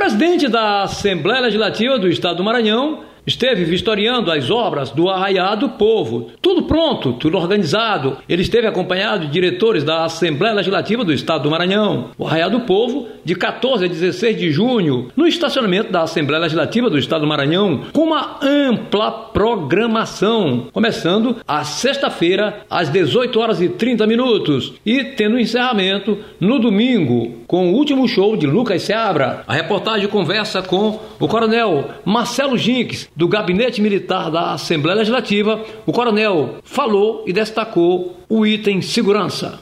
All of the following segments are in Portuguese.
presidente da Assembleia Legislativa do Estado do Maranhão esteve vistoriando as obras do Arraiá do Povo. Tudo pronto, tudo organizado. Ele esteve acompanhado de diretores da Assembleia Legislativa do Estado do Maranhão. O Arraiá do Povo, de 14 a 16 de junho, no estacionamento da Assembleia Legislativa do Estado do Maranhão, com uma ampla programação, começando a sexta-feira, às 18h30, e tendo encerramento no domingo, com o último show de Lucas Seabra. A reportagem conversa com o coronel Marcelo Ginques, do Gabinete Militar da Assembleia Legislativa. O coronel falou e destacou o item segurança.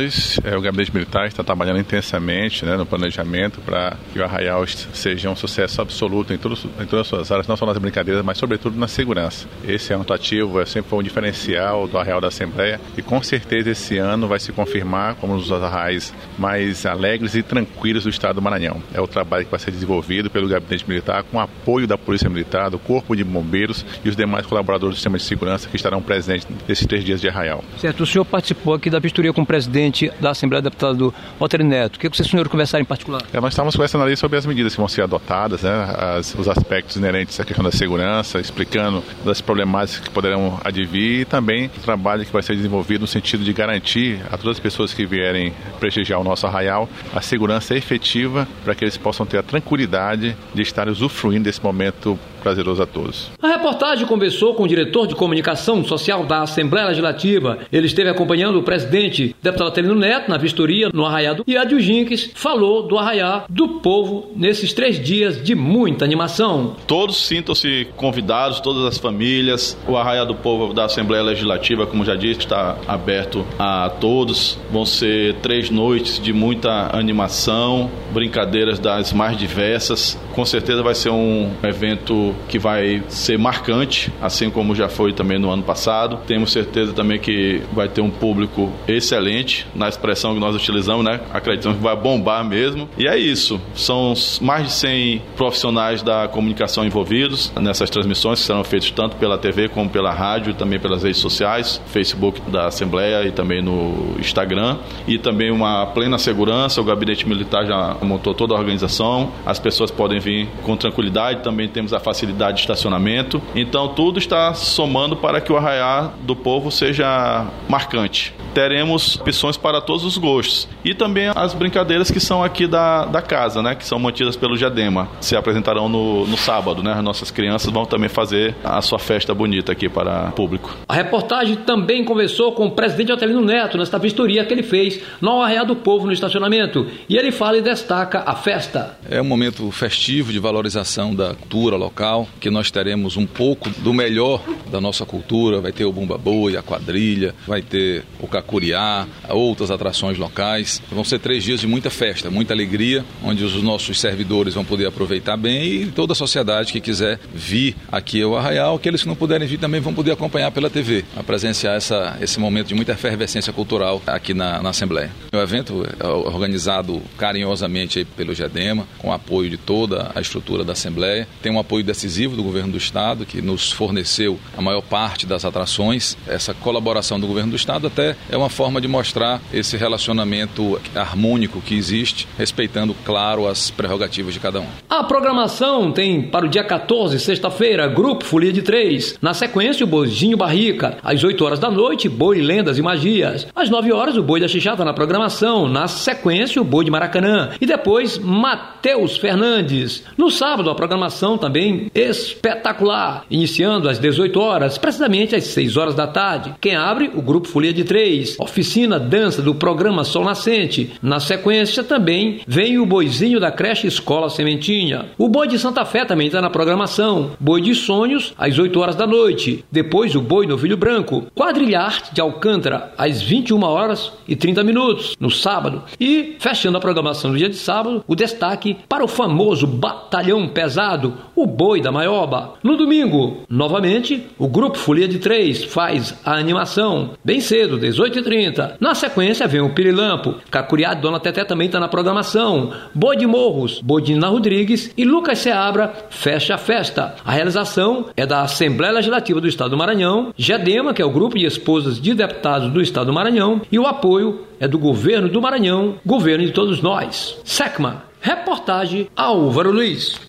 O Gabinete Militar está trabalhando intensamente, no planejamento para que o Arraial seja um sucesso absoluto em todas as suas áreas, não só nas brincadeiras, mas sobretudo na segurança. Esse é um ativo, sempre foi um diferencial do Arraial da Assembleia e com certeza esse ano vai se confirmar como um dos arraiais mais alegres e tranquilos do Estado do Maranhão. É o trabalho que vai ser desenvolvido pelo Gabinete Militar com apoio da Polícia Militar, do Corpo de Bombeiros e os demais colaboradores do sistema de segurança que estarão presentes nesses 3 dias de Arraial. Certo, o senhor participou aqui da vistoria com o presidente da Assembleia, deputado Walter Neto. O que vocês, senhor, conversaram em particular? Nós estávamos conversando ali sobre as medidas que vão ser adotadas, os aspectos inerentes à questão da segurança, explicando das problemáticas que poderão advir e também o trabalho que vai ser desenvolvido no sentido de garantir a todas as pessoas que vierem prestigiar o nosso Arraial a segurança efetiva para que eles possam ter a tranquilidade de estar usufruindo desse momento prazeroso a todos. A reportagem conversou com o diretor de comunicação social da Assembleia Legislativa. Ele esteve acompanhando o presidente, deputado Atelino Neto, na vistoria no Arraiá e Adio Ginques falou do Arraiá do Povo nesses 3 dias de muita animação. Todos sintam-se convidados, todas as famílias. O Arraiá do Povo da Assembleia Legislativa, como já disse, está aberto a todos. Vão ser 3 noites de muita animação, brincadeiras das mais diversas. Com certeza vai ser um evento que vai ser marcante, assim como já foi também no ano passado. Temos certeza também que vai ter um público excelente, na expressão que nós utilizamos, Acreditamos que vai bombar mesmo. E é isso. São mais de 100 profissionais da comunicação envolvidos nessas transmissões que serão feitas tanto pela TV como pela rádio e também pelas redes sociais, Facebook da Assembleia e também no Instagram. E também uma plena segurança. O Gabinete Militar já montou toda a organização. As pessoas podem vir com tranquilidade. Também temos a facilidade de estacionamento. Então tudo está somando para que o Arraiá do Povo seja marcante. Teremos opções para todos os gostos. E também as brincadeiras que são aqui da casa, que são mantidas pelo Diadema. Se apresentarão no sábado, As nossas crianças vão também fazer a sua festa bonita aqui para o público. A reportagem também conversou com o presidente Atelino Neto nesta vistoria que ele fez no Arraiá do Povo no estacionamento. E ele fala e destaca a festa. É um momento festivo de valorização da cultura local, que nós teremos um pouco do melhor da nossa cultura. Vai ter o Bumba Boi, a quadrilha, vai ter o Cacuriá, outras atrações locais. Vão ser 3 dias de muita festa, muita alegria, onde os nossos servidores vão poder aproveitar bem e toda a sociedade que quiser vir aqui ao Arraial, aqueles que não puderem vir também vão poder acompanhar pela TV, a presenciar esse momento de muita efervescência cultural aqui na Assembleia. O evento é organizado carinhosamente aí pelo Diadema, com apoio de toda a estrutura da Assembleia. Tem um apoio decisivo do governo do Estado, que nos forneceu a maior parte das atrações. Essa colaboração do governo do Estado até é uma forma de mostrar esse relacionamento harmônico que existe, respeitando, claro, as prerrogativas de cada um. A programação tem para o dia 14, sexta-feira, Grupo Folia de 3. Na sequência, o Boizinho Barrica. Às 8h da noite, Boi, Lendas e Magias. Às 9h, o Boi da Xixata na programação. Na sequência, o Boi de Maracanã. E depois, Matheus Fernandes. No sábado, a programação também espetacular. Iniciando às 18h, precisamente às 6h da tarde. Quem abre? O Grupo Folia de 3. Oficina Dança do programa Sol Nascente. Na sequência, também vem o Boizinho da creche Escola Sementinha. O Boi de Santa Fé também está na programação. Boi de Sonhos, às 8h da noite. Depois, o Boi Novilho Branco. Quadrilharte de Alcântara, às 21h30, no sábado. E, fechando a programação do dia de sábado, o destaque para o famoso Batalhão Pesado, o Boi da Maioba. No domingo, novamente, o Grupo Folia de 3 faz a animação, bem cedo, 18h30. Na sequência, vem o Pirilampo. Cacuriá de Dona Teté também está na programação. Boi de Morros, Boi de Nina Rodrigues e Lucas Seabra fecha a festa. A realização é da Assembleia Legislativa do Estado do Maranhão, Diadema, que é o grupo de esposas de deputados do Estado do Maranhão, e o apoio é do Governo do Maranhão, governo de todos nós. SECMA, Reportagem Álvaro Luiz.